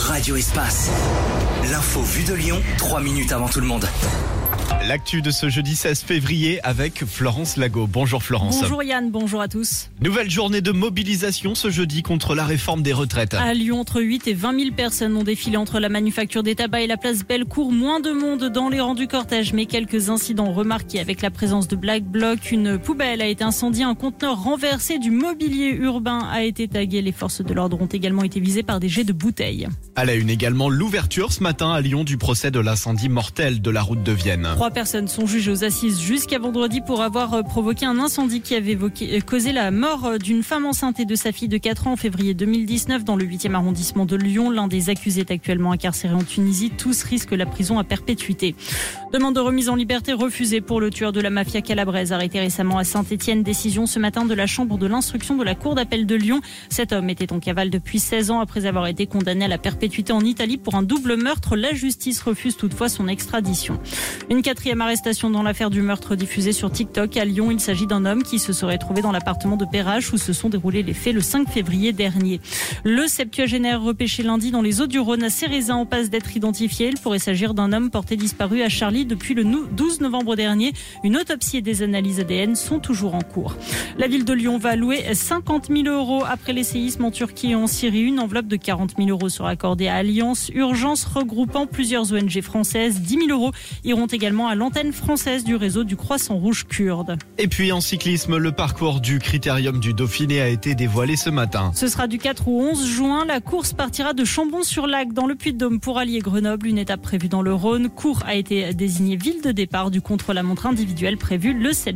Radio Espace. L'info vue de Lyon, 3 minutes avant tout le monde. L'actu de ce jeudi 16 février avec Florence Lago. Bonjour Florence. Bonjour Yann, bonjour à tous. Nouvelle journée de mobilisation ce jeudi contre la réforme des retraites. À Lyon, entre 8 et 20 000 personnes ont défilé entre la manufacture des tabacs et la place Bellecour. Moins de monde dans les rangs du cortège, mais quelques incidents remarqués avec la présence de Black Bloc. Une poubelle a été incendiée, un conteneur renversé, du mobilier urbain a été tagué. Les forces de l'ordre ont également été visées par des jets de bouteilles. À la une également, l'ouverture ce matin à Lyon du procès de l'incendie mortel de la route de Vienne. 3 personnes sont jugées aux assises jusqu'à vendredi pour avoir provoqué un incendie qui avait causé la mort d'une femme enceinte et de sa fille de 4 ans en février 2019 dans le 8e arrondissement de Lyon. L'un des accusés est actuellement incarcéré en Tunisie. Tous risquent la prison à perpétuité. Demande de remise en liberté refusée pour le tueur de la mafia calabraise arrêté récemment à Saint-Étienne. Décision ce matin de la chambre de l'instruction de la cour d'appel de Lyon. Cet homme était en cavale depuis 16 ans après avoir été condamné à la perpétuité en Italie pour un double meurtre. La justice refuse toutefois son extradition. Une 4e arrestation dans l'affaire du meurtre diffusé sur TikTok. À Lyon, il s'agit d'un homme qui se serait trouvé dans l'appartement de Perrache où se sont déroulés les faits le 5 février dernier. Le septuagénaire repêché lundi dans les Hauts-du-Rhône à Cérézin en passe d'être identifié. Il pourrait s'agir d'un homme porté disparu à Charlie depuis le 12 novembre dernier. Une autopsie et des analyses ADN sont toujours en cours. La ville de Lyon va allouer 50 000 € après les séismes en Turquie et en Syrie. Une enveloppe de 40 000 € sera accordée à Alliance Urgence regroupant plusieurs ONG françaises. 10 000 € iront également à l'antenne française du réseau du Croissant Rouge kurde. Et puis en cyclisme, le parcours du Critérium du Dauphiné a été dévoilé ce matin. Ce sera du 4 au 11 juin. La course partira de Chambon-sur-Lac dans le Puy-de-Dôme pour allier Grenoble. Une étape prévue dans le Rhône. Cours a été désignée ville de départ du contre-la-montre individuel prévu le 7